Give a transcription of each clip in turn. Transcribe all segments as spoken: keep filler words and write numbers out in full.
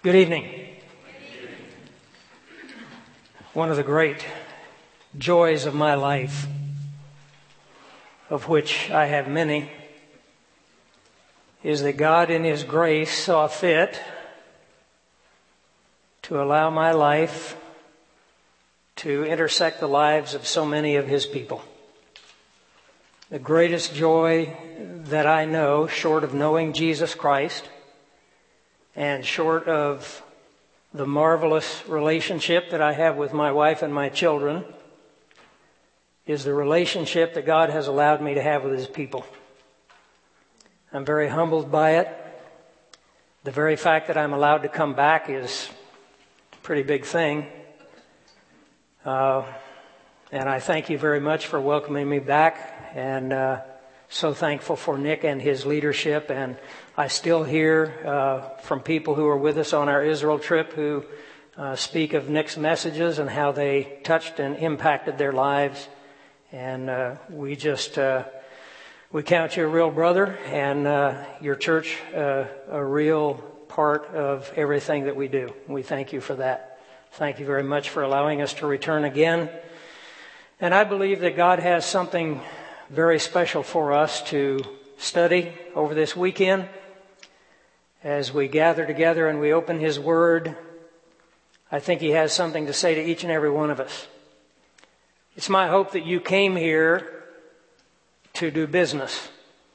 Good evening. One of the great joys of my life, of which I have many, is that God in His grace saw fit to allow my life to intersect the lives of so many of His people. The greatest joy that I know, short of knowing Jesus Christ, and short of the marvelous relationship that I have with my wife and my children, is the relationship that God has allowed me to have with His people. I'm very humbled by it. The very fact that I'm allowed to come back is a pretty big thing. Uh, and I thank you very much for welcoming me back, and uh, so thankful for Nick and his leadership. And I still hear uh, from people who were with us on our Israel trip who uh, speak of Nick's messages and how they touched and impacted their lives. And uh, we just, uh, we count you a real brother, and uh, your church uh, a real part of everything that we do. We thank you for that. Thank you very much for allowing us to return again. And I believe that God has something very special for us to study over this weekend. As we gather together and we open His Word, I think He has something to say to each and every one of us. It's my hope that you came here to do business.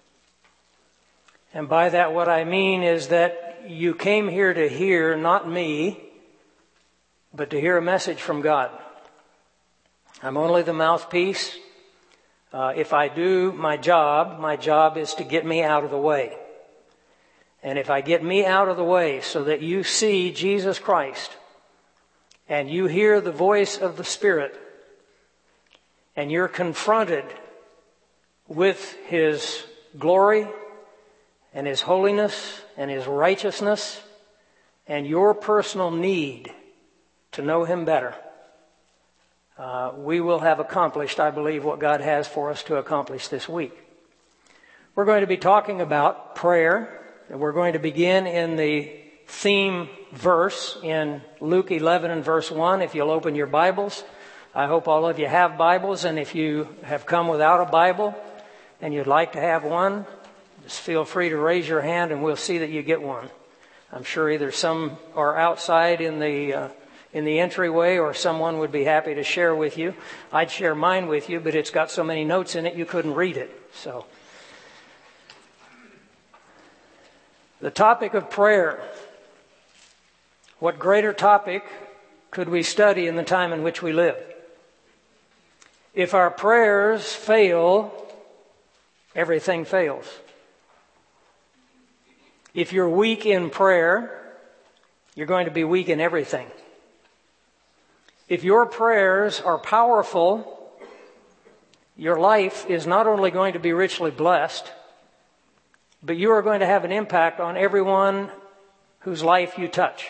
And by that what I mean is that you came here to hear not me, but to hear a message from God. I'm only the mouthpiece. Uh, if I do my job, my job is to get me out of the way. And if I get me out of the way so that you see Jesus Christ and you hear the voice of the Spirit and you're confronted with His glory and His holiness and His righteousness and your personal need to know Him better, uh, we will have accomplished, I believe, what God has for us to accomplish this week. We're going to be talking about prayer. And we're going to begin in the theme verse in Luke eleven and verse one. If you'll open your Bibles, I hope all of you have Bibles. And if you have come without a Bible and you'd like to have one, just feel free to raise your hand and we'll see that you get one. I'm sure either some are outside in the uh, in the entryway or someone would be happy to share with you. I'd share mine with you, but it's got so many notes in it you couldn't read it. So. The topic of prayer. What greater topic could we study in the time in which we live? If our prayers fail, everything fails. If you're weak in prayer, you're going to be weak in everything. If your prayers are powerful, your life is not only going to be richly blessed, but you are going to have an impact on everyone whose life you touch.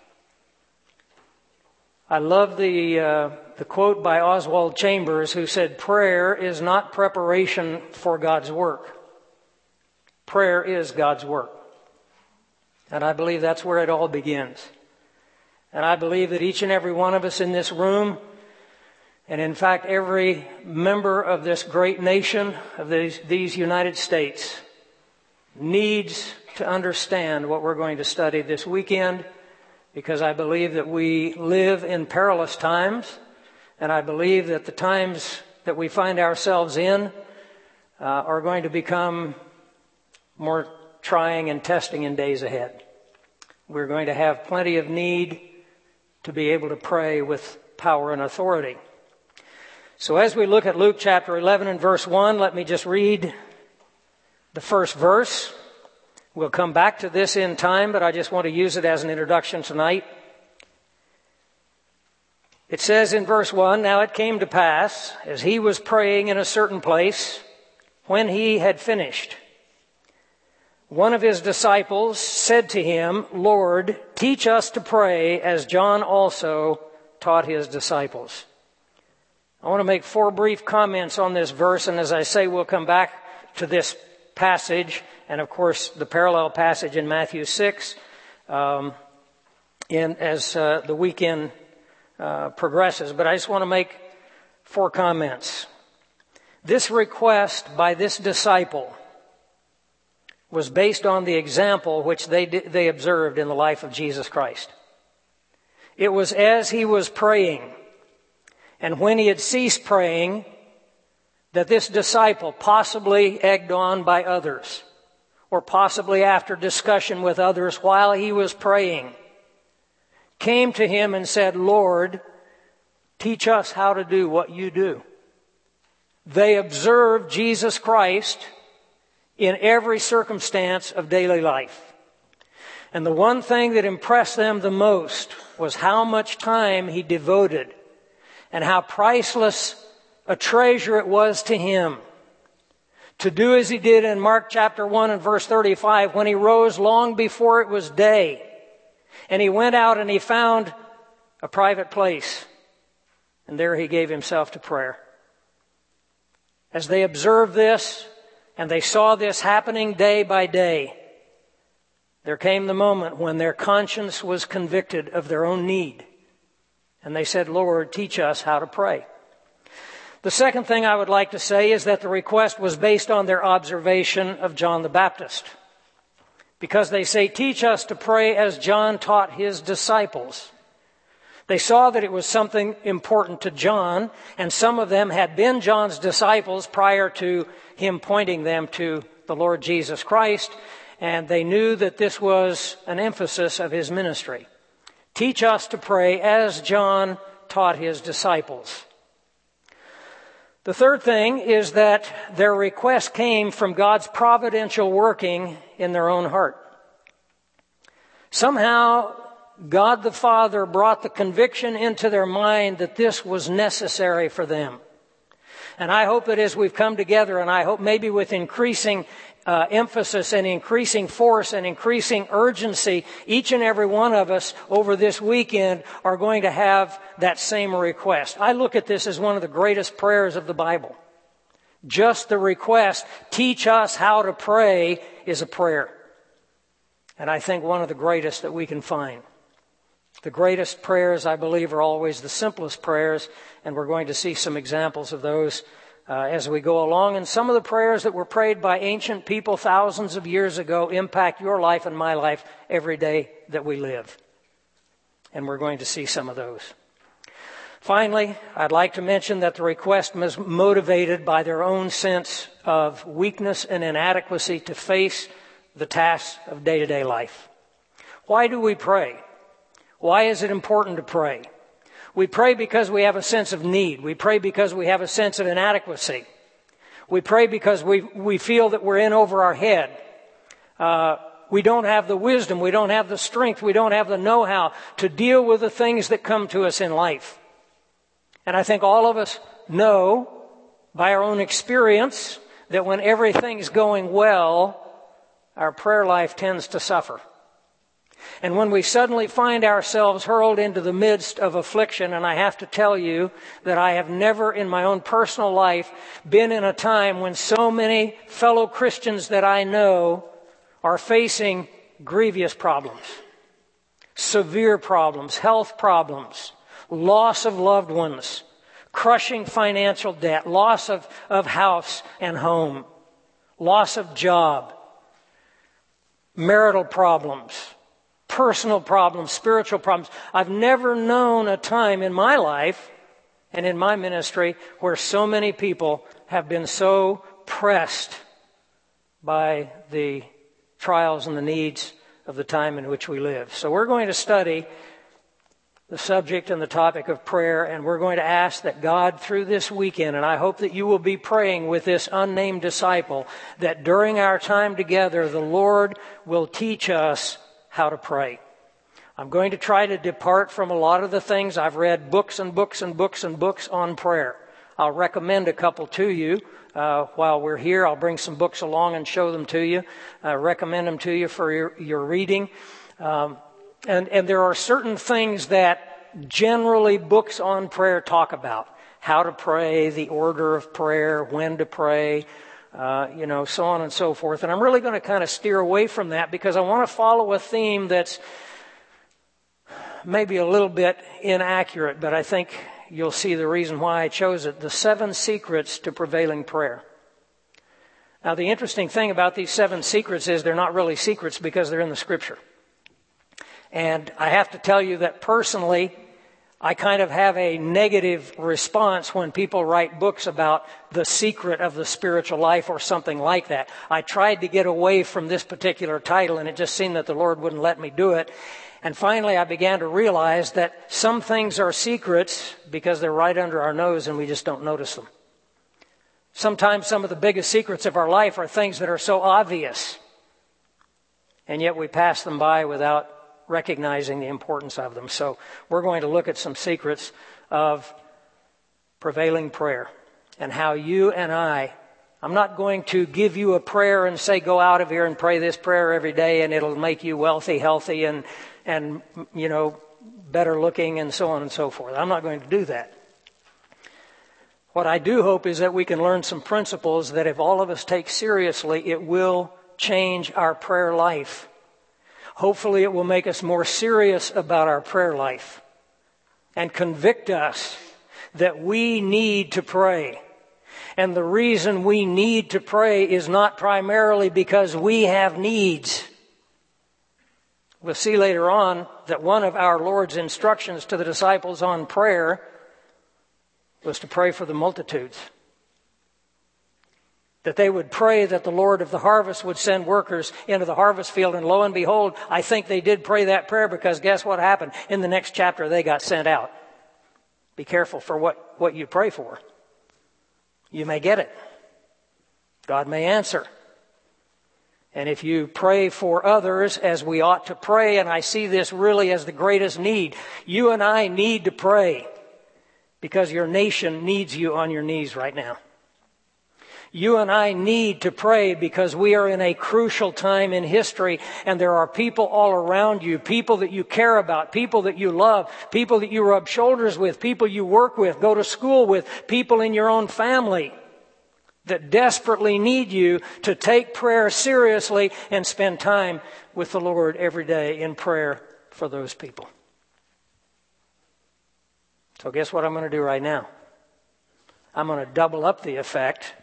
I love the uh, the quote by Oswald Chambers, who said, "Prayer is not preparation for God's work. Prayer is God's work." And I believe that's where it all begins. And I believe that each and every one of us in this room, and in fact every member of this great nation, of these, these United States, needs to understand what we're going to study this weekend, because I believe that we live in perilous times, and I believe that the times that we find ourselves in uh, are going to become more trying and testing in days ahead. We're going to have plenty of need to be able to pray with power and authority. So as we look at Luke chapter eleven and verse one, let me just read the first verse. We'll come back to this in time, but I just want to use it as an introduction tonight. It says in verse one, "Now it came to pass, as he was praying in a certain place, when he had finished, one of his disciples said to him, 'Lord, teach us to pray as John also taught his disciples.'" I want to make four brief comments on this verse, and as I say, we'll come back to this passage, and of course the parallel passage in Matthew six. Um, in as uh, the weekend uh, progresses, but I just want to make four comments. This request by this disciple was based on the example which they they observed in the life of Jesus Christ. It was as he was praying, and when he had ceased praying, that this disciple, possibly egged on by others, or possibly after discussion with others while he was praying, came to him and said, "Lord, teach us how to do what you do." They observed Jesus Christ in every circumstance of daily life. And the one thing that impressed them the most was how much time he devoted and how priceless a treasure it was to him to do as he did in Mark chapter one and verse thirty-five, when he rose long before it was day, and he went out and he found a private place, and there he gave himself to prayer. As they observed this and they saw this happening day by day, there came the moment when their conscience was convicted of their own need, and they said, "Lord, teach us how to pray." The second thing I would like to say is that the request was based on their observation of John the Baptist. Because they say, "Teach us to pray as John taught his disciples." They saw that it was something important to John, and some of them had been John's disciples prior to him pointing them to the Lord Jesus Christ, and they knew that this was an emphasis of his ministry. Teach us to pray as John taught his disciples. The third thing is that their request came from God's providential working in their own heart. Somehow, God the Father brought the conviction into their mind that this was necessary for them. And I hope that as we've come together, and I hope maybe with increasing uh, emphasis and increasing force and increasing urgency, each and every one of us over this weekend are going to have that same request. I look at this as one of the greatest prayers of the Bible. Just the request, "Teach us how to pray," is a prayer. And I think one of the greatest that we can find. The greatest prayers, I believe, are always the simplest prayers, and we're going to see some examples of those uh, as we go along. And some of the prayers that were prayed by ancient people thousands of years ago impact your life and my life every day that we live. And we're going to see some of those. Finally, I'd like to mention that the request was motivated by their own sense of weakness and inadequacy to face the tasks of day-to-day life. Why do we pray? Why is it important to pray? We pray because we have a sense of need. We pray because we have a sense of inadequacy. We pray because we we feel that we're in over our head. Uh, we don't have the wisdom. We don't have the strength. We don't have the know-how to deal with the things that come to us in life. And I think all of us know by our own experience that when everything's going well, our prayer life tends to suffer. And when we suddenly find ourselves hurled into the midst of affliction, and I have to tell you that I have never in my own personal life been in a time when so many fellow Christians that I know are facing grievous problems, severe problems, health problems, loss of loved ones, crushing financial debt, loss of, of house and home, loss of job, marital problems, personal problems, spiritual problems. I've never known a time in my life and in my ministry where so many people have been so pressed by the trials and the needs of the time in which we live. So we're going to study the subject and the topic of prayer, and we're going to ask that God, through this weekend, and I hope that you will be praying with this unnamed disciple, that during our time together, the Lord will teach us how to pray. I'm going to try to depart from a lot of the things. I've read books and books and books and books on prayer. I'll recommend a couple to you uh, while we're here. I'll bring some books along and show them to you. Uh, recommend them to you for your, your reading. Um, and, and there are certain things that generally books on prayer talk about. How to pray, the order of prayer, when to pray, Uh, you know, so on and so forth. And I'm really going to kind of steer away from that because I want to follow a theme that's maybe a little bit inaccurate, but I think you'll see the reason why I chose it. The seven secrets to prevailing prayer. Now, the interesting thing about these seven secrets is they're not really secrets because they're in the Scripture. And I have to tell you that personally, I kind of have a negative response when people write books about the secret of the spiritual life or something like that. I tried to get away from this particular title, and it just seemed that the Lord wouldn't let me do it. And finally, I began to realize that some things are secrets because they're right under our nose and we just don't notice them. Sometimes some of the biggest secrets of our life are things that are so obvious, and yet we pass them by without recognizing the importance of them. So we're going to look at some secrets of prevailing prayer and how you and I, I'm not going to give you a prayer and say, go out of here and pray this prayer every day and it'll make you wealthy, healthy, and, and you know, better looking and so on and so forth. I'm not going to do that. What I do hope is that we can learn some principles that if all of us take seriously, it will change our prayer life. Hopefully it will make us more serious about our prayer life and convict us that we need to pray. And the reason we need to pray is not primarily because we have needs. We'll see later on that one of our Lord's instructions to the disciples on prayer was to pray for the multitudes. That they would pray that the Lord of the harvest would send workers into the harvest field. And lo and behold, I think they did pray that prayer, because guess what happened? In the next chapter, they got sent out. Be careful for what, what you pray for. You may get it. God may answer. And if you pray for others as we ought to pray, and I see this really as the greatest need, you and I need to pray because your nation needs you on your knees right now. You and I need to pray because we are in a crucial time in history, and there are people all around you, people that you care about, people that you love, people that you rub shoulders with, people you work with, go to school with, people in your own family that desperately need you to take prayer seriously and spend time with the Lord every day in prayer for those people. So guess what I'm going to do right now? I'm going to double up the effect.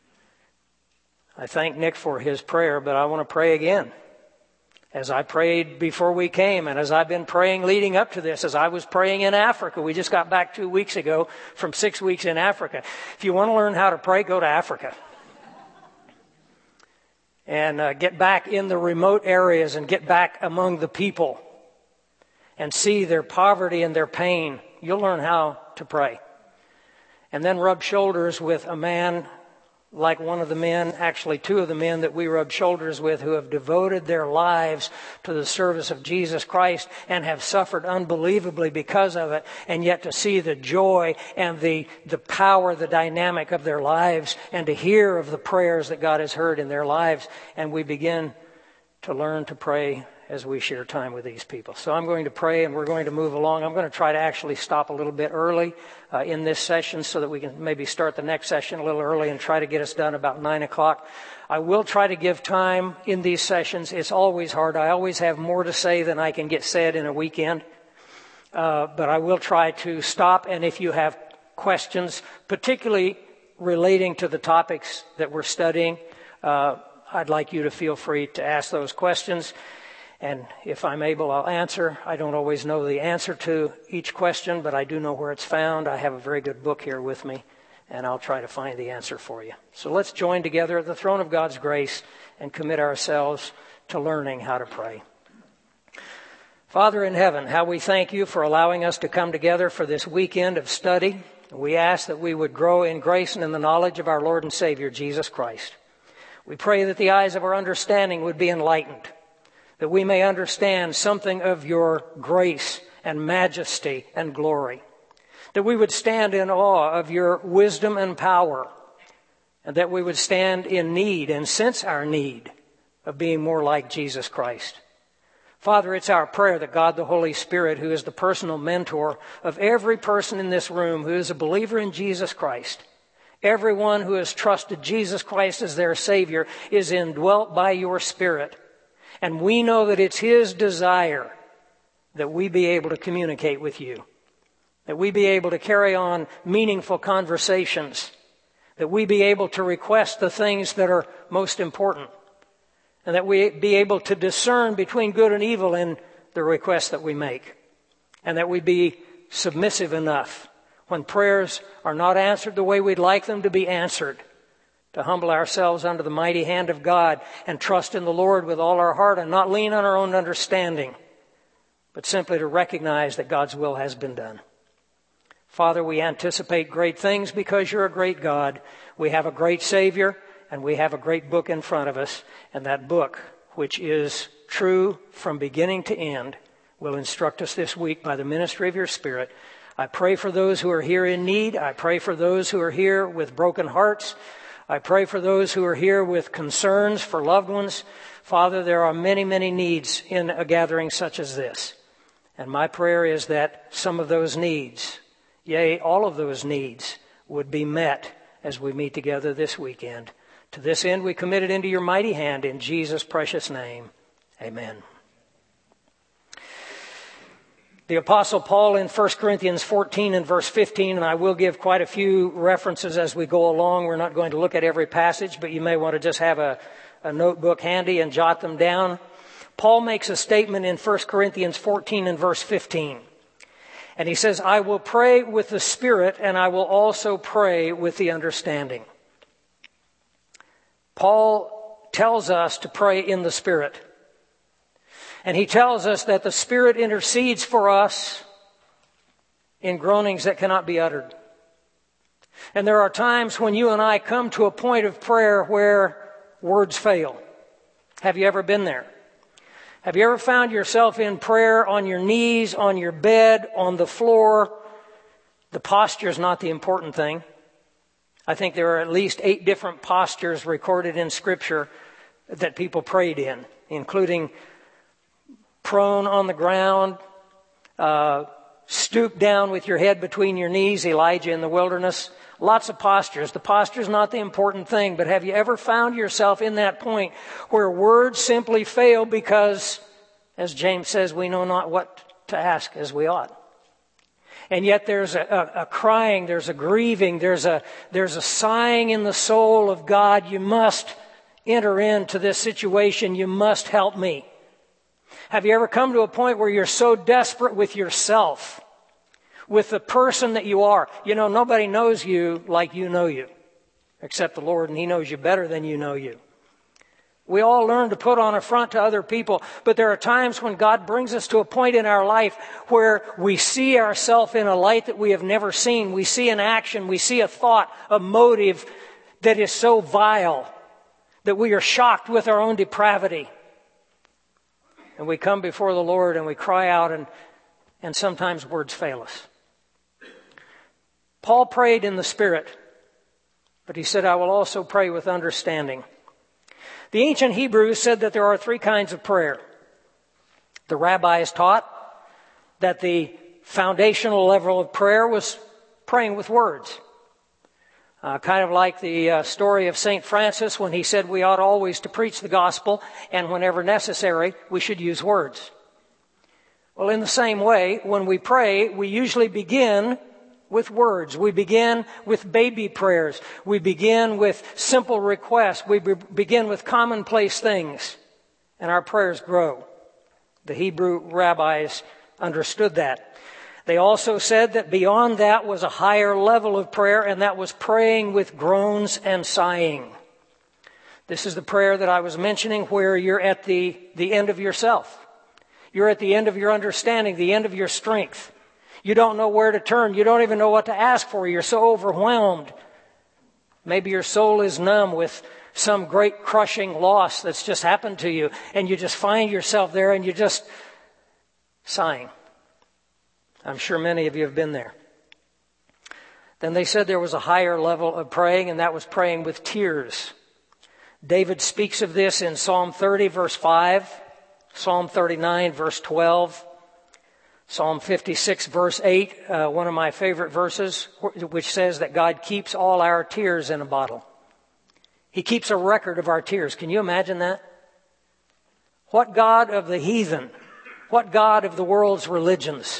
I thank Nick for his prayer, but I want to pray again. As I prayed before we came, and as I've been praying leading up to this, as I was praying in Africa. We just got back two weeks ago from six weeks in Africa. If you want to learn how to pray, go to Africa. And uh, get back in the remote areas and get back among the people and see their poverty and their pain. You'll learn how to pray. And then rub shoulders with a man like one of the men, actually two of the men that we rub shoulders with, who have devoted their lives to the service of Jesus Christ and have suffered unbelievably because of it, and yet to see the joy and the, the power, the dynamic of their lives, and to hear of the prayers that God has heard in their lives, and we begin to learn to pray as we share time with these people. So I'm going to pray, and we're going to move along. I'm going to try to actually stop a little bit early uh, in this session so that we can maybe start the next session a little early and try to get us done about nine o'clock. I will try to give time in these sessions. It's always hard. I always have more to say than I can get said in a weekend. Uh, but I will try to stop, and if you have questions, particularly relating to the topics that we're studying, uh, I'd like you to feel free to ask those questions. And if I'm able, I'll answer. I don't always know the answer to each question, but I do know where it's found. I have a very good book here with me, and I'll try to find the answer for you. So let's join together at the throne of God's grace and commit ourselves to learning how to pray. Father in heaven, how we thank you for allowing us to come together for this weekend of study. We ask that we would grow in grace and in the knowledge of our Lord and Savior, Jesus Christ. We pray that the eyes of our understanding would be enlightened, that we may understand something of your grace and majesty and glory, that we would stand in awe of your wisdom and power, and that we would stand in need and sense our need of being more like Jesus Christ. Father, it's our prayer that God the Holy Spirit, who is the personal mentor of every person in this room who is a believer in Jesus Christ, everyone who has trusted Jesus Christ as their Savior, is indwelt by your Spirit. And we know that it's His desire that we be able to communicate with you, that we be able to carry on meaningful conversations, that we be able to request the things that are most important, and that we be able to discern between good and evil in the requests that we make, and that we be submissive enough when prayers are not answered the way we'd like them to be answered, to humble ourselves under the mighty hand of God and trust in the Lord with all our heart and not lean on our own understanding, but simply to recognize that God's will has been done. Father, we anticipate great things because you're a great God. We have a great Savior, and we have a great book in front of us, and that book, which is true from beginning to end, will instruct us this week by the ministry of your Spirit. I pray for those who are here in need. I pray for those who are here with broken hearts. I pray for those who are here with concerns for loved ones. Father, there are many, many needs in a gathering such as this. And my prayer is that some of those needs, yea, all of those needs, would be met as we meet together this weekend. To this end, we commit it into your mighty hand in Jesus' precious name. Amen. The Apostle Paul in First Corinthians fourteen and verse fifteen, and I will give quite a few references as we go along. We're not going to look at every passage, but you may want to just have a, a notebook handy and jot them down. Paul makes a statement in First Corinthians fourteen and verse fifteen. And he says, I will pray with the Spirit, and I will also pray with the understanding. Paul tells us to pray in the Spirit. And he tells us that the Spirit intercedes for us in groanings that cannot be uttered. And there are times when you and I come to a point of prayer where words fail. Have you ever been there? Have you ever found yourself in prayer on your knees, on your bed, on the floor? The posture is not the important thing. I think there are at least eight different postures recorded in Scripture that people prayed in, including prone on the ground, uh, stoop down with your head between your knees, Elijah in the wilderness. Lots of postures. The posture is not the important thing, but have you ever found yourself in that point where words simply fail because, as James says, we know not what to ask as we ought? And yet there's a, a, a crying, there's a grieving, there's a, there's a sighing in the soul of God. You must enter into this situation. You must help me. Have you ever come to a point where you're so desperate with yourself, with the person that you are? You know, nobody knows you like you know you, except the Lord, and He knows you better than you know you. We all learn to put on a front to other people, but there are times when God brings us to a point in our life where we see ourselves in a light that we have never seen. We see an action, we see a thought, a motive that is so vile that we are shocked with our own depravity. And we come before the Lord and we cry out, and, and sometimes words fail us. Paul prayed in the Spirit, but he said, I will also pray with understanding. The ancient Hebrews said that there are three kinds of prayer. The rabbis taught that the foundational level of prayer was praying with words. Uh, kind of like the uh, story of Saint Francis when he said we ought always to preach the gospel, and whenever necessary, we should use words. Well, in the same way, when we pray, we usually begin with words. We begin with baby prayers. We begin with simple requests. We be- begin with commonplace things, and our prayers grow. The Hebrew rabbis understood that. They also said that beyond that was a higher level of prayer, and that was praying with groans and sighing. This is the prayer that I was mentioning where you're at the, the end of yourself. You're at the end of your understanding, the end of your strength. You don't know where to turn. You don't even know what to ask for. You're so overwhelmed. Maybe your soul is numb with some great crushing loss that's just happened to you, and you just find yourself there and you're just sighing. I'm sure many of you have been there. Then they said there was a higher level of praying, and that was praying with tears. David speaks of this in Psalm thirty, verse five, Psalm thirty-nine, verse twelve, Psalm fifty-six, verse eight, uh, one of my favorite verses, which says that God keeps all our tears in a bottle. He keeps a record of our tears. Can you imagine that? What God of the heathen What God of the world's religions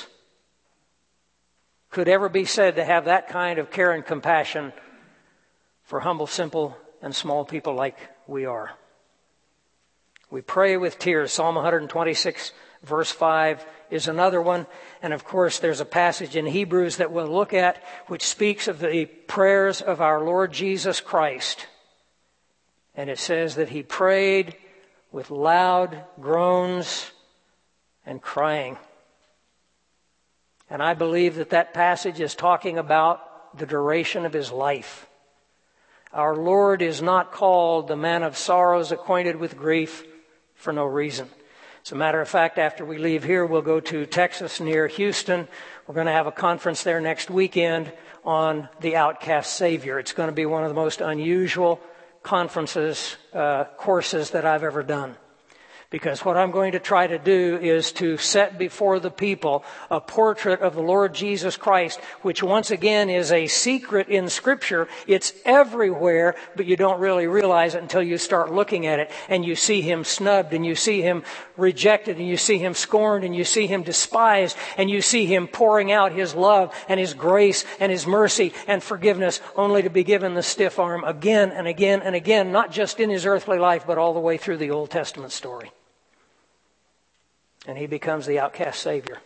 could ever be said to have that kind of care and compassion for humble, simple, and small people like we are? We pray with tears. Psalm one twenty-six, verse five is another one. And of course, there's a passage in Hebrews that we'll look at which speaks of the prayers of our Lord Jesus Christ. And it says that he prayed with loud groans and crying. And I believe that that passage is talking about the duration of his life. Our Lord is not called the man of sorrows, acquainted with grief, for no reason. As a matter of fact, after we leave here, we'll go to Texas near Houston. We're going to have a conference there next weekend on the outcast Savior. It's going to be one of the most unusual conferences, uh, courses that I've ever done. Because what I'm going to try to do is to set before the people a portrait of the Lord Jesus Christ, which once again is a secret in Scripture. It's everywhere, but you don't really realize it until you start looking at it. And you see him snubbed, and you see him rejected, and you see him scorned, and you see him despised, and you see him pouring out his love and his grace and his mercy and forgiveness, only to be given the stiff arm again and again and again, not just in his earthly life, but all the way through the Old Testament story. And he becomes the outcast Savior.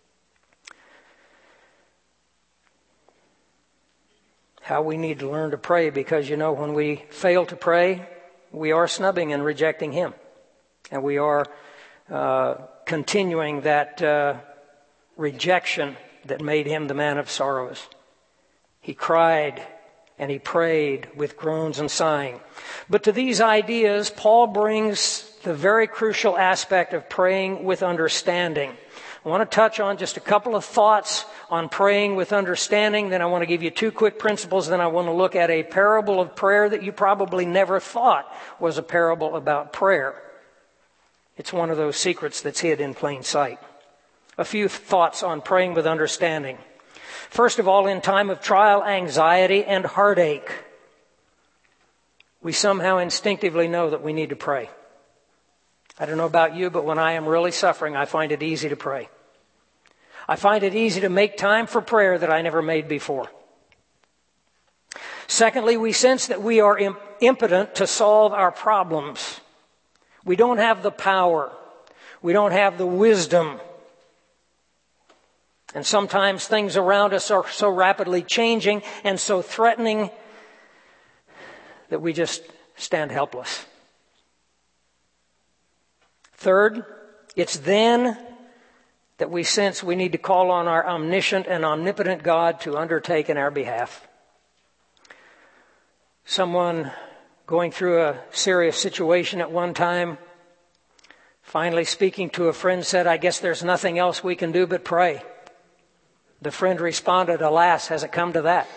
How we need to learn to pray, because, you know, when we fail to pray, we are snubbing and rejecting him. And we are uh, continuing that uh, rejection that made him the man of sorrows. He cried and he prayed with groans and sighing. But to these ideas, Paul brings the very crucial aspect of praying with understanding. I want to touch on just a couple of thoughts on praying with understanding. Then I want to give you two quick principles. Then I want to look at a parable of prayer that you probably never thought was a parable about prayer. It's one of those secrets that's hid in plain sight. A few thoughts on praying with understanding. First of all, in time of trial, anxiety, and heartache, we somehow instinctively know that we need to pray. I don't know about you, but when I am really suffering, I find it easy to pray. I find it easy to make time for prayer that I never made before. Secondly, we sense that we are impotent to solve our problems. We don't have the power. We don't have the wisdom. And sometimes things around us are so rapidly changing and so threatening that we just stand helpless. Third, it's then that we sense we need to call on our omniscient and omnipotent God to undertake in our behalf. Someone going through a serious situation at one time, finally speaking to a friend, said, "I guess there's nothing else we can do but pray." The friend responded, "Alas, has it come to that?"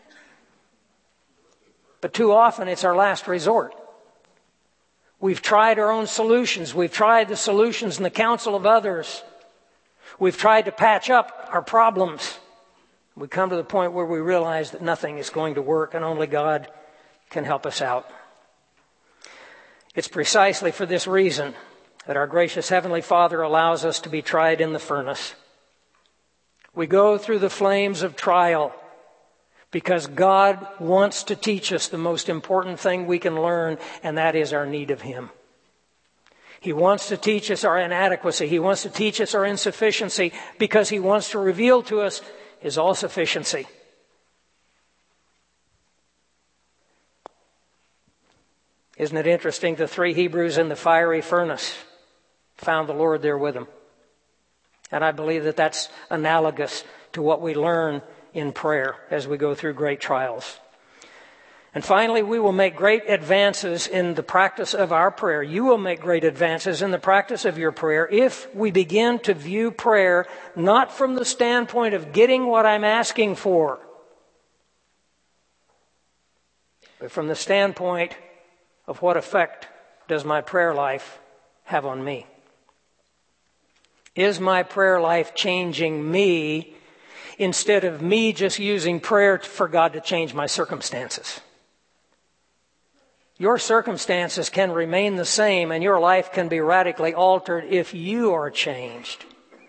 But too often it's our last resort. We've tried our own solutions. We've tried the solutions and the counsel of others. We've tried to patch up our problems. We come to the point where we realize that nothing is going to work and only God can help us out. It's precisely for this reason that our gracious Heavenly Father allows us to be tried in the furnace. We go through the flames of trial because God wants to teach us the most important thing we can learn, and that is our need of Him. He wants to teach us our inadequacy. He wants to teach us our insufficiency because He wants to reveal to us His all-sufficiency. Isn't it interesting? The three Hebrews in the fiery furnace found the Lord there with them. And I believe that that's analogous to what we learn in prayer as we go through great trials. And finally, we will make great advances in the practice of our prayer. You will make great advances in the practice of your prayer if we begin to view prayer not from the standpoint of getting what I'm asking for, but from the standpoint of what effect does my prayer life have on me. Is my prayer life changing me instead of me just using prayer for God to change my circumstances? Your circumstances can remain the same and your life can be radically altered if you are changed.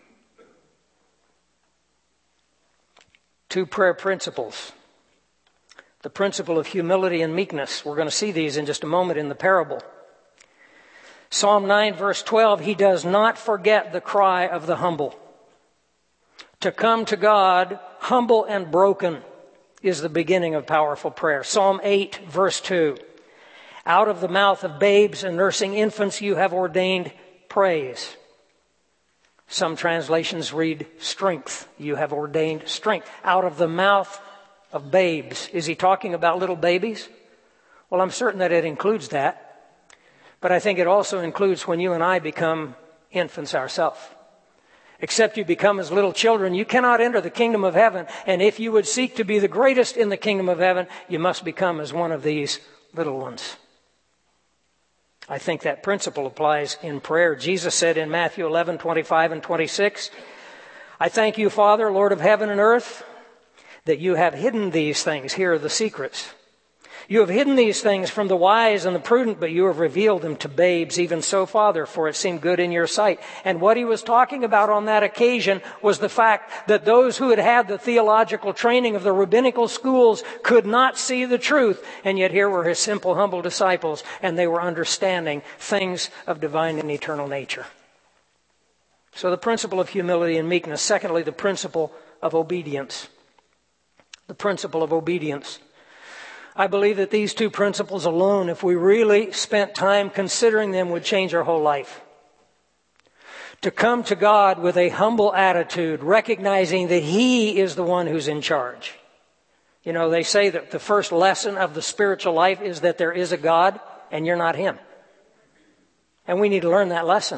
Two prayer principles. The principle of humility and meekness. We're going to see these in just a moment in the parable. Psalm nine verse twelve, He does not forget the cry of the humble. To come to God humble and broken is the beginning of powerful prayer. Psalm eight verse two, out of the mouth of babes and nursing infants you have ordained praise. Some translations read strength. You have ordained strength. Out of the mouth of babes. Is he talking about little babies? Well, I'm certain that it includes that. But I think it also includes when you and I become infants ourselves. Except you become as little children, you cannot enter the kingdom of heaven. And if you would seek to be the greatest in the kingdom of heaven, you must become as one of these little ones. I think that principle applies in prayer. Jesus said in Matthew eleven, twenty-five and twenty-six, I thank you, Father, Lord of heaven and earth, that you have hidden these things. Here are the secrets. You have hidden these things from the wise and the prudent, but you have revealed them to babes. Even so, Father, for it seemed good in your sight. And what he was talking about on that occasion was the fact that those who had had the theological training of the rabbinical schools could not see the truth. And yet here were his simple, humble disciples, and they were understanding things of divine and eternal nature. So the principle of humility and meekness. Secondly, the principle of obedience. The principle of obedience. I believe that these two principles alone, if we really spent time considering them, would change our whole life. To come to God with a humble attitude, recognizing that He is the one who's in charge. You know, they say that the first lesson of the spiritual life is that there is a God and you're not Him. And we need to learn that lesson.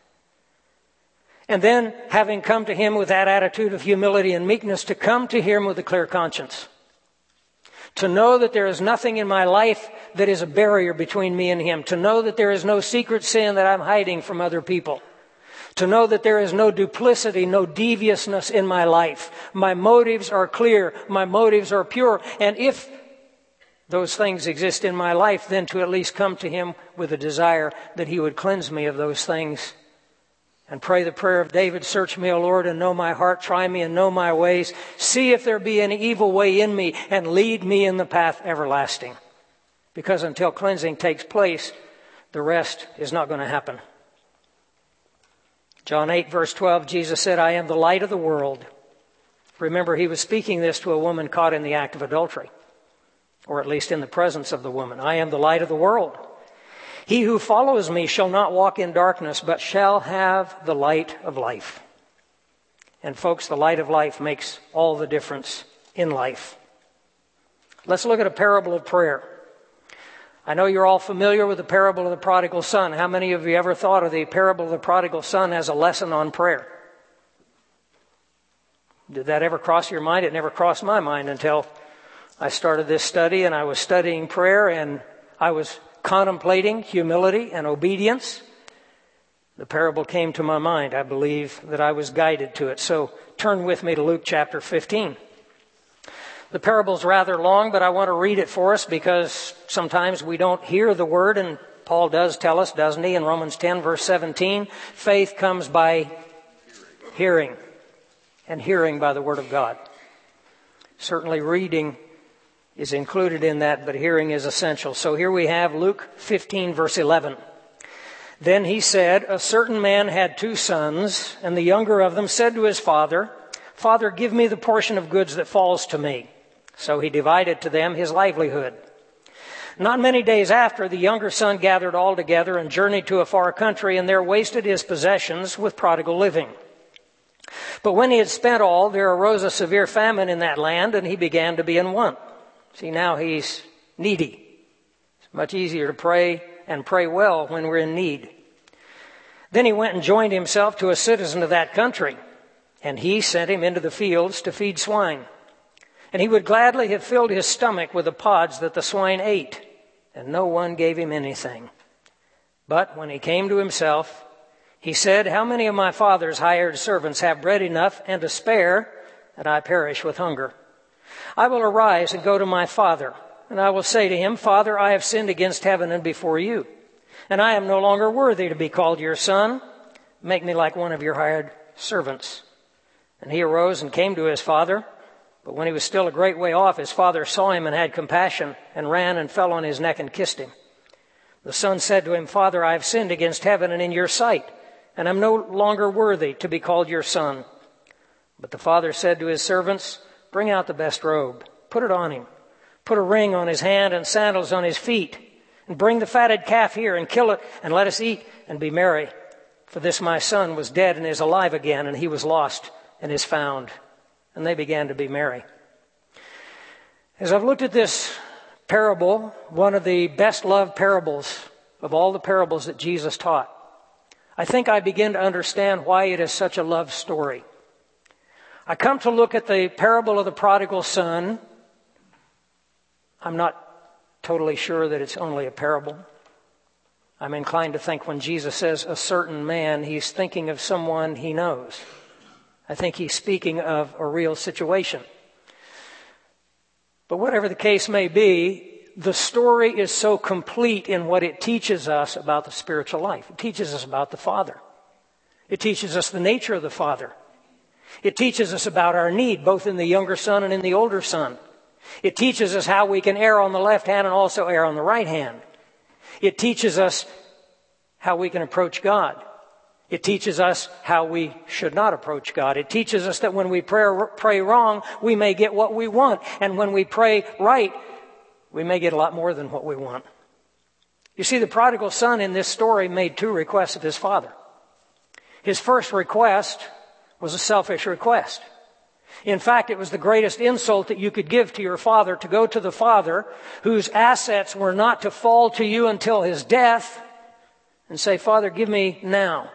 And then, having come to Him with that attitude of humility and meekness, to come to Him with a clear conscience. To know that there is nothing in my life that is a barrier between me and Him. To know that there is no secret sin that I'm hiding from other people. To know that there is no duplicity, no deviousness in my life. My motives are clear. My motives are pure. And if those things exist in my life, then to at least come to Him with a desire that He would cleanse me of those things. And pray the prayer of David, search me, O Lord, and know my heart. Try me and know my ways. See if there be any evil way in me, and lead me in the path everlasting. Because until cleansing takes place, the rest is not going to happen. John eight, verse twelve, Jesus said, I am the light of the world. Remember, He was speaking this to a woman caught in the act of adultery, or at least in the presence of the woman. I am the light of the world. He who follows me shall not walk in darkness, but shall have the light of life. And folks, the light of life makes all the difference in life. Let's look at a parable of prayer. I know you're all familiar with the parable of the prodigal son. How many of you ever thought of the parable of the prodigal son as a lesson on prayer? Did that ever cross your mind? It never crossed my mind until I started this study and I was studying prayer and I was contemplating humility and obedience. The parable came to my mind. I believe that I was guided to it. So turn with me to Luke chapter fifteen. The parable's rather long, but I want to read it for us because sometimes we don't hear the word, and Paul does tell us, doesn't he, in Romans ten, verse seventeen, faith comes by hearing, and hearing by the word of God. Certainly reading is included in that, but hearing is essential. So here we have Luke fifteen, verse eleven. Then he said, a certain man had two sons, and the younger of them said to his father, Father, give me the portion of goods that falls to me. So he divided to them his livelihood. Not many days after, the younger son gathered all together and journeyed to a far country, and there wasted his possessions with prodigal living. But when he had spent all, there arose a severe famine in that land, and he began to be in want. See, now he's needy. It's much easier to pray and pray well when we're in need. Then he went and joined himself to a citizen of that country, and he sent him into the fields to feed swine. And he would gladly have filled his stomach with the pods that the swine ate, and no one gave him anything. But when he came to himself, he said, how many of my father's hired servants have bread enough and to spare, and I perish with hunger? I will arise and go to my father, and I will say to him, Father, I have sinned against heaven and before you, and I am no longer worthy to be called your son. Make me like one of your hired servants. And he arose and came to his father. But when he was still a great way off, his father saw him and had compassion, and ran and fell on his neck and kissed him. The son said to him, Father, I have sinned against heaven and in your sight, and am no longer worthy to be called your son. But the father said to his servants, Bring out the best robe, put it on him, put a ring on his hand and sandals on his feet, and bring the fatted calf here and kill it, and let us eat and be merry. For this my son was dead and is alive again, and he was lost and is found. And they began to be merry. As I've looked at this parable, one of the best loved parables of all the parables that Jesus taught, I think I begin to understand why it is such a love story. I come to look at the parable of the prodigal son. I'm not totally sure that it's only a parable. I'm inclined to think when Jesus says a certain man, he's thinking of someone he knows. I think he's speaking of a real situation. But whatever the case may be, the story is so complete in what it teaches us about the spiritual life. It teaches us about the Father. It teaches us the nature of the Father. It teaches us about our need, both in the younger son and in the older son. It teaches us how we can err on the left hand and also err on the right hand. It teaches us how we can approach God. It teaches us how we should not approach God. It teaches us that when we pray, pray wrong, we may get what we want. And when we pray right, we may get a lot more than what we want. You see, the prodigal son in this story made two requests of his father. His first request was a selfish request. In fact, it was the greatest insult that you could give to your father, to go to the father whose assets were not to fall to you until his death and say, Father, give me now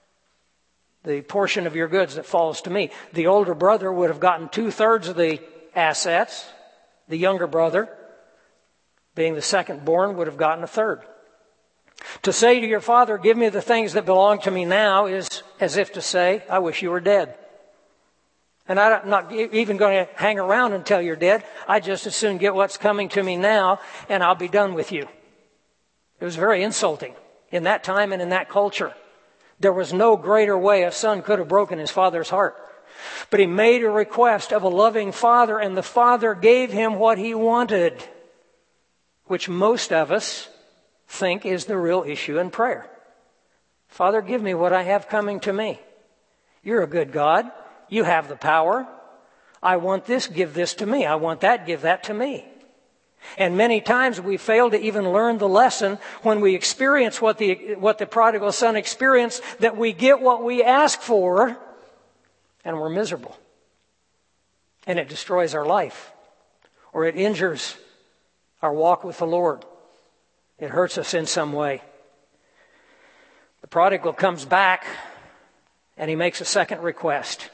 the portion of your goods that falls to me. The older brother would have gotten two-thirds of the assets. The younger brother, being the second born, would have gotten a third. To say to your father, give me the things that belong to me now, is as if to say, I wish you were dead. And I'm not even going to hang around until you're dead. I just as soon get what's coming to me now, and I'll be done with you. It was very insulting in that time and in that culture. There was no greater way a son could have broken his father's heart. But he made a request of a loving father, and the father gave him what he wanted, which most of us think is the real issue in prayer. Father, give me what I have coming to me. You're a good God. You have the power. I want this, give this to me. I want that, give that to me. And many times we fail to even learn the lesson when we experience what the, what the prodigal son experienced, that we get what we ask for and we're miserable. And it destroys our life, or it injures our walk with the Lord. It hurts us in some way. The prodigal comes back and he makes a second request.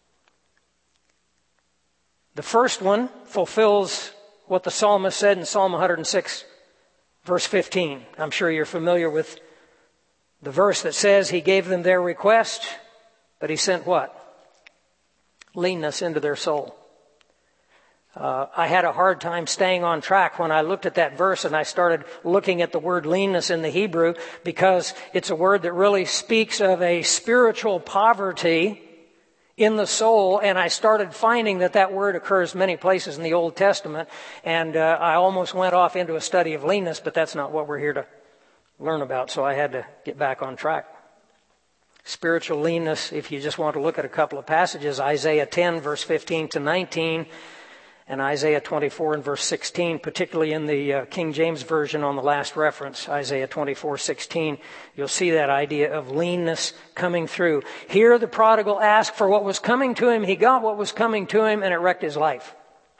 The first one fulfills what the psalmist said in Psalm one hundred six, verse fifteen. I'm sure you're familiar with the verse that says he gave them their request, but he sent what? Leanness into their soul. Uh, I had a hard time staying on track when I looked at that verse and I started looking at the word leanness in the Hebrew, because it's a word that really speaks of a spiritual poverty in the soul, and I started finding that that word occurs many places in the Old Testament, and uh, I almost went off into a study of leanness, but that's not what we're here to learn about, so I had to get back on track. Spiritual leanness, if you just want to look at a couple of passages, Isaiah ten, verse fifteen to nineteen, and Isaiah twenty-four and verse sixteen, particularly in the uh, King James Version on the last reference, Isaiah twenty-four sixteen, you'll see that idea of leanness coming through. Here the prodigal asked for what was coming to him. He got what was coming to him, and it wrecked his life.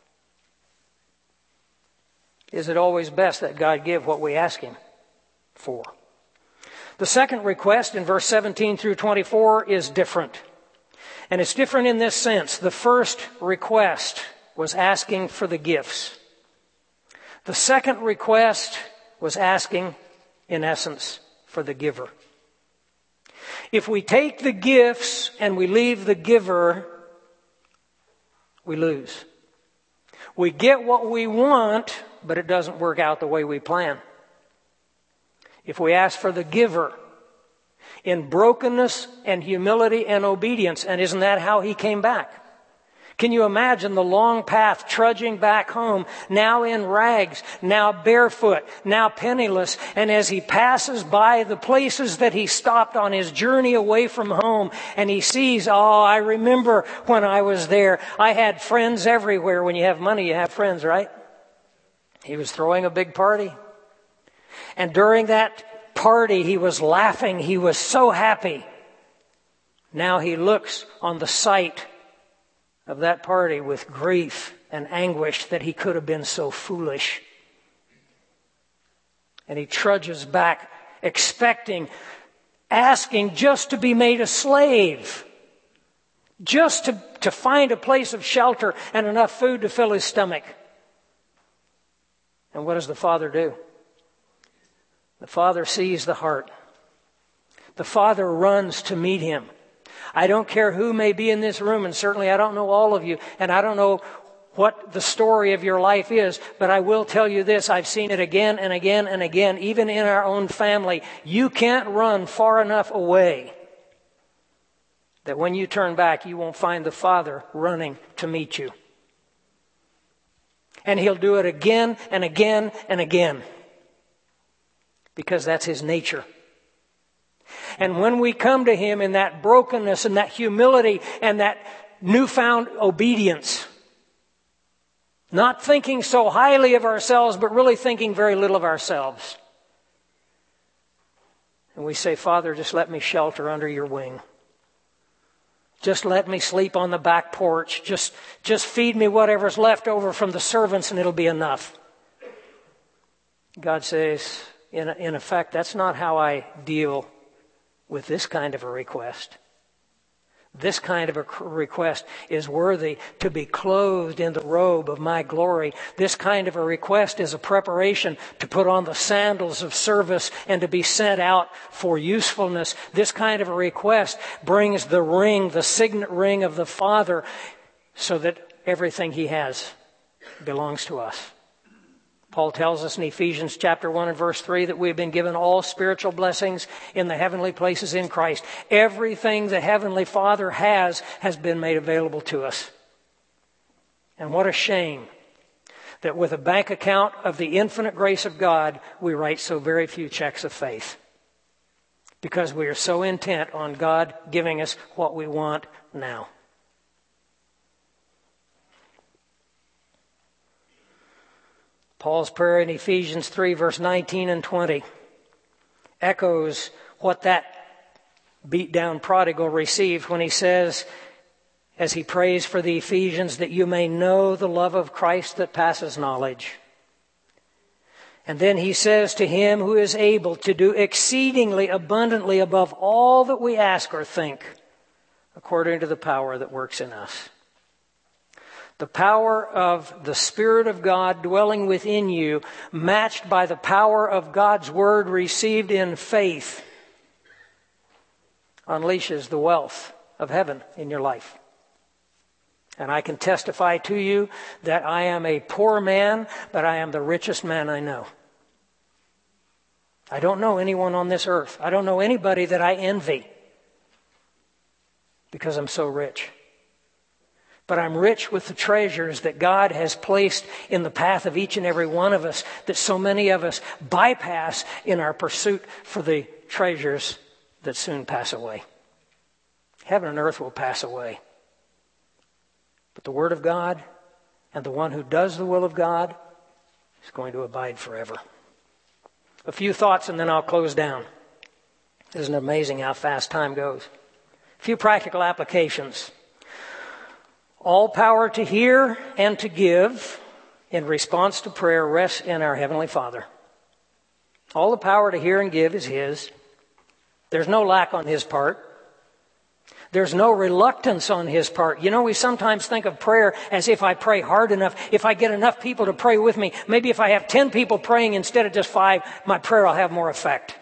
Is it always best that God give what we ask him for? The second request in verse seventeen through twenty-four is different. And it's different in this sense. The first request was asking for the gifts. The second request was asking, in essence, for the giver. If we take the gifts and we leave the giver, we lose. We get what we want, but it doesn't work out the way we plan. If we ask for the giver in brokenness and humility and obedience, and isn't that how he came back? Can you imagine the long path trudging back home, now in rags, now barefoot, now penniless, and as he passes by the places that he stopped on his journey away from home, and he sees, oh, I remember when I was there. I had friends everywhere. When you have money, you have friends, right? He was throwing a big party. And during that party, he was laughing. He was so happy. Now he looks on the sight of that party with grief and anguish that he could have been so foolish. And he trudges back, expecting, asking just to be made a slave, just to, to find a place of shelter and enough food to fill his stomach. And what does the Father do? The Father sees the heart. The Father runs to meet him. I don't care who may be in this room, and certainly I don't know all of you, and I don't know what the story of your life is, but I will tell you this, I've seen it again and again and again, even in our own family. You can't run far enough away that when you turn back, you won't find the Father running to meet you. And he'll do it again and again and again, because that's his nature. And when we come to him in that brokenness and that humility and that newfound obedience, not thinking so highly of ourselves, but really thinking very little of ourselves, and we say, Father, just let me shelter under your wing. Just let me sleep on the back porch. Just, just feed me whatever's left over from the servants and it'll be enough. God says, in, in effect, that's not how I deal with this kind of a request. This kind of a request is worthy to be clothed in the robe of my glory. This kind of a request is a preparation to put on the sandals of service and to be sent out for usefulness. This kind of a request brings the ring, the signet ring of the Father, so that everything he has belongs to us. Paul tells us in Ephesians chapter one and verse three that we've been given all spiritual blessings in the heavenly places in Christ. Everything the Heavenly Father has has been made available to us. And what a shame that with a bank account of the infinite grace of God, we write so very few checks of faith, because we are so intent on God giving us what we want now. Paul's prayer in Ephesians three, verse nineteen and twenty echoes what that beat-down prodigal received when he says, as he prays for the Ephesians, that you may know the love of Christ that passes knowledge. And then he says, to him who is able to do exceedingly abundantly above all that we ask or think, according to the power that works in us. The power of the Spirit of God dwelling within you, matched by the power of God's Word received in faith, unleashes the wealth of heaven in your life. And I can testify to you that I am a poor man, but I am the richest man I know. I don't know anyone on this earth. I don't know anybody that I envy, because I'm so rich. But I'm rich with the treasures that God has placed in the path of each and every one of us, that so many of us bypass in our pursuit for the treasures that soon pass away. Heaven and earth will pass away, but the Word of God and the one who does the will of God is going to abide forever. A few thoughts and then I'll close down. Isn't it amazing how fast time goes? A few practical applications. All power to hear and to give in response to prayer rests in our Heavenly Father. All the power to hear and give is His. There's no lack on His part. There's no reluctance on His part. You know, we sometimes think of prayer as if I pray hard enough, if I get enough people to pray with me, maybe if I have ten people praying instead of just five, my prayer will have more effect.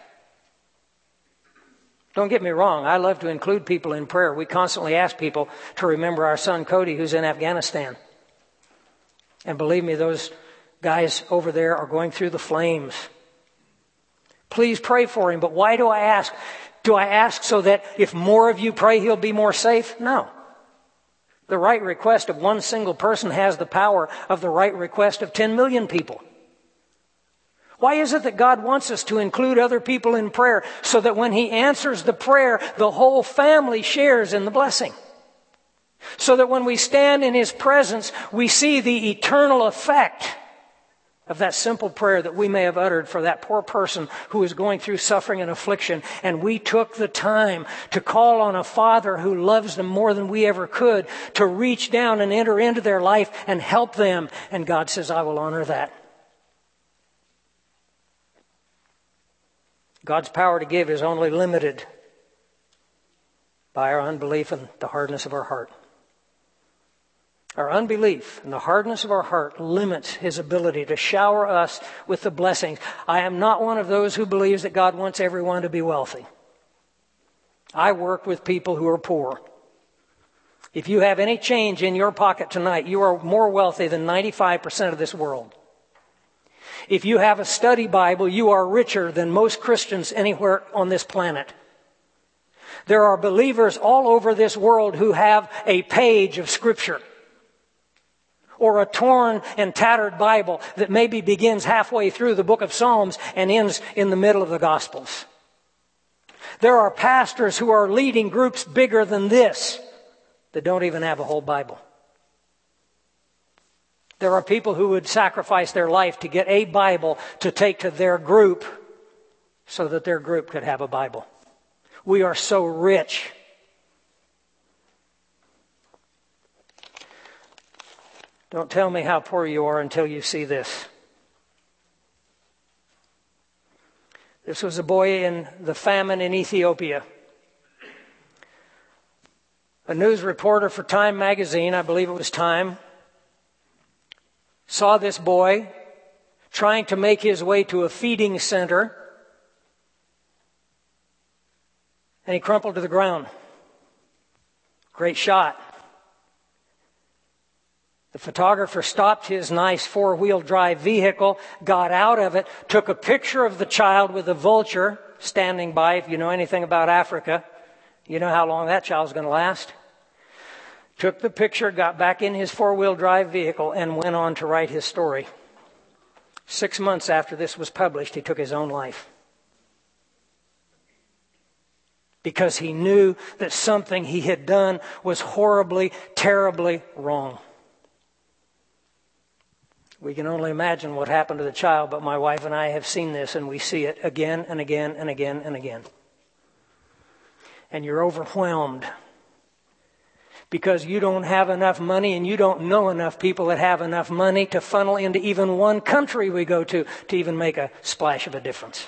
Don't get me wrong, I love to include people in prayer. We constantly ask people to remember our son Cody, who's in Afghanistan. And believe me, those guys over there are going through the flames. Please pray for him. But why do I ask? Do I ask so that if more of you pray, he'll be more safe? No. The right request of one single person has the power of the right request of ten million people. Why is it that God wants us to include other people in prayer so that when he answers the prayer, the whole family shares in the blessing? So that when we stand in his presence, we see the eternal effect of that simple prayer that we may have uttered for that poor person who is going through suffering and affliction. And we took the time to call on a Father who loves them more than we ever could, to reach down and enter into their life and help them. And God says, I will honor that. God's power to give is only limited by our unbelief and the hardness of our heart. Our unbelief and the hardness of our heart limits his ability to shower us with the blessings. I am not one of those who believes that God wants everyone to be wealthy. I work with people who are poor. If you have any change in your pocket tonight, you are more wealthy than ninety-five percent of this world. If you have a study Bible, you are richer than most Christians anywhere on this planet. There are believers all over this world who have a page of Scripture, or a torn and tattered Bible that maybe begins halfway through the book of Psalms and ends in the middle of the Gospels. There are pastors who are leading groups bigger than this that don't even have a whole Bible. There are people who would sacrifice their life to get a Bible to take to their group so that their group could have a Bible. We are so rich. Don't tell me how poor you are until you see this. This was a boy in the famine in Ethiopia. A news reporter for Time magazine, I believe it was Time, saw this boy trying to make his way to a feeding center, and he crumpled to the ground. Great shot. The photographer stopped his nice four-wheel drive vehicle, got out of it, took a picture of the child with a vulture standing by. If you know anything about Africa, you know how long that child's going to last. Took the picture, got back in his four-wheel drive vehicle, and went on to write his story. Six months after this was published, he took his own life. Because he knew that something he had done was horribly, terribly wrong. We can only imagine what happened to the child, but my wife and I have seen this, and we see it again and again and again and again. And you're overwhelmed because you don't have enough money and you don't know enough people that have enough money to funnel into even one country we go to to even make a splash of a difference.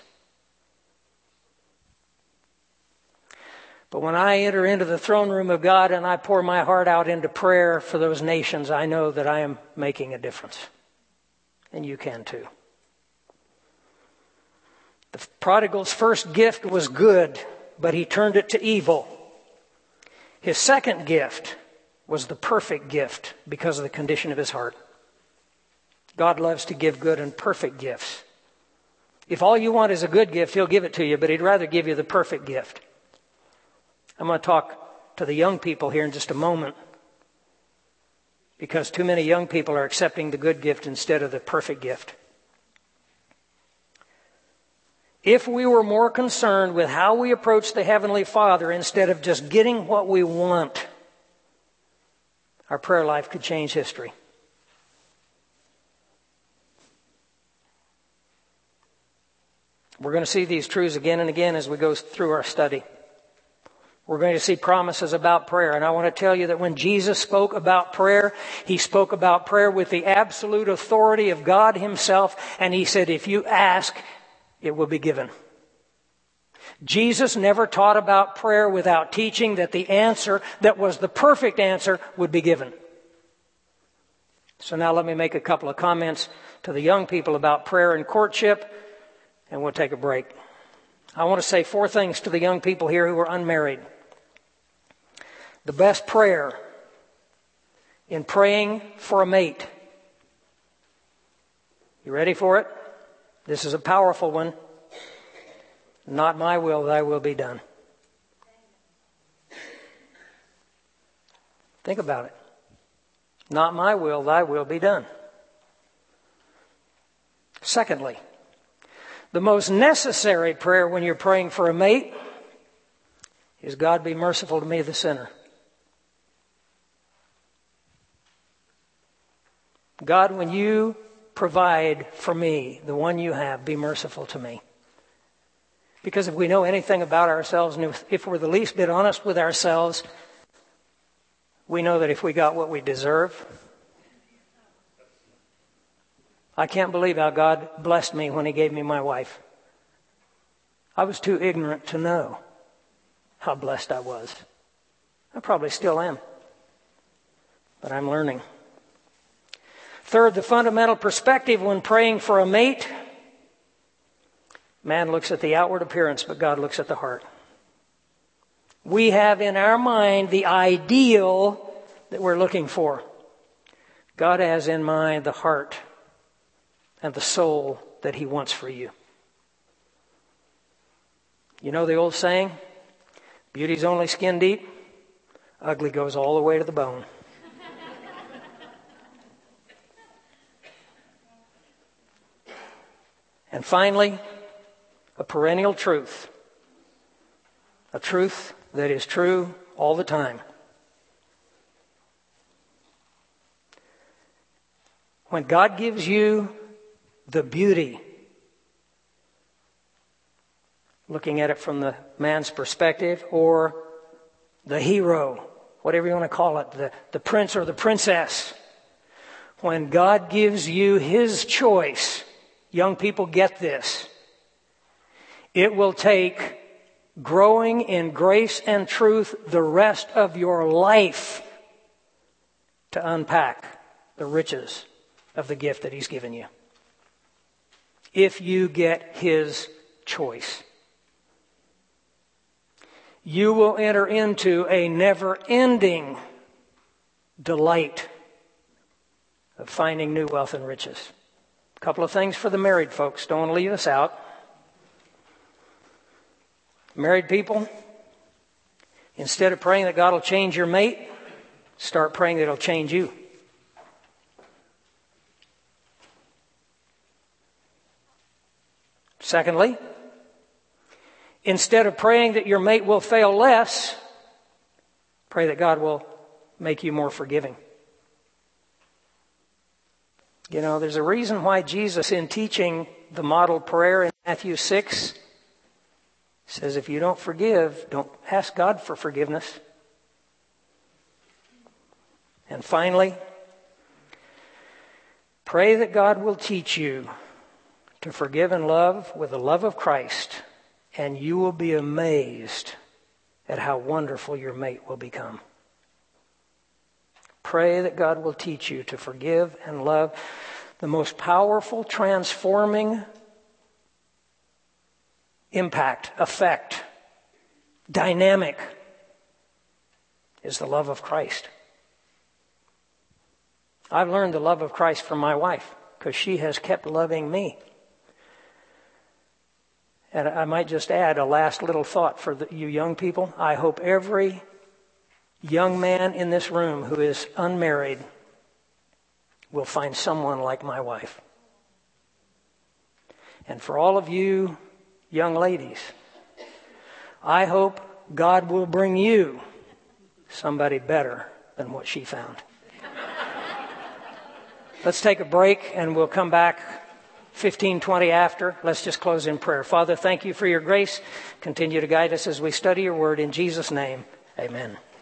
But when I enter into the throne room of God and I pour my heart out into prayer for those nations, I know that I am making a difference. And you can too. The prodigal's first gift was good, but he turned it to evil. His second gift was the perfect gift because of the condition of his heart. God loves to give good and perfect gifts. If all you want is a good gift, he'll give it to you, but he'd rather give you the perfect gift. I'm going to talk to the young people here in just a moment, because too many young people are accepting the good gift instead of the perfect gift. If we were more concerned with how we approach the Heavenly Father instead of just getting what we want, our prayer life could change history. We're going to see these truths again and again as we go through our study. We're going to see promises about prayer. And I want to tell you that when Jesus spoke about prayer, he spoke about prayer with the absolute authority of God himself. And he said, if you ask, it will be given. Jesus never taught about prayer without teaching that the answer that was the perfect answer would be given. So now let me make a couple of comments to the young people about prayer and courtship, and we'll take a break. I want to say four things to the young people here who are unmarried. The best prayer in praying for a mate You ready for it? This is a powerful one. Not my will, thy will be done. Think about it. Not my will, thy will be done. Secondly, the most necessary prayer when you're praying for a mate is, God, be merciful to me, the sinner. God, when you provide for me, the one you have, be merciful to me. Because if we know anything about ourselves, and if, if we're the least bit honest with ourselves, we know that if we got what we deserve, I can't believe how God blessed me when He gave me my wife. I was too ignorant to know how blessed I was. I probably still am, but I'm learning. Third, the fundamental perspective when praying for a mate. Man looks at the outward appearance, but God looks at the heart. We have in our mind the ideal that we're looking for. God has in mind the heart and the soul that He wants for you. You know the old saying, beauty's only skin deep, ugly goes all the way to the bone. And finally, a perennial truth. A truth that is true all the time. When God gives you the beauty, looking at it from the man's perspective, or the hero, whatever you want to call it, the, the prince or the princess, when God gives you His choice, young people, get this. It will take growing in grace and truth the rest of your life to unpack the riches of the gift that He's given you. If you get His choice, you will enter into a never-ending delight of finding new wealth and riches. A couple of things for the married folks. Don't leave us out. Married people, instead of praying that God will change your mate, start praying that He'll change you. Secondly, instead of praying that your mate will fail less, pray that God will make you more forgiving. You know, there's a reason why Jesus, in teaching the model prayer in Matthew six, says if you don't forgive, don't ask God for forgiveness. And finally, pray that God will teach you to forgive and love with the love of Christ, and you will be amazed at how wonderful your mate will become. Pray that God will teach you to forgive and love. The most powerful, transforming impact, effect, dynamic is the love of Christ. I've learned the love of Christ from my wife because she has kept loving me. And I might just add a last little thought for the, you young people. I hope every young man in this room who is unmarried will find someone like my wife. And for all of you young ladies, I hope God will bring you somebody better than what she found. Let's take a break and we'll come back fifteen, twenty after. Let's just close in prayer. Father, thank you for your grace. Continue to guide us as we study your word. In Jesus' name, amen.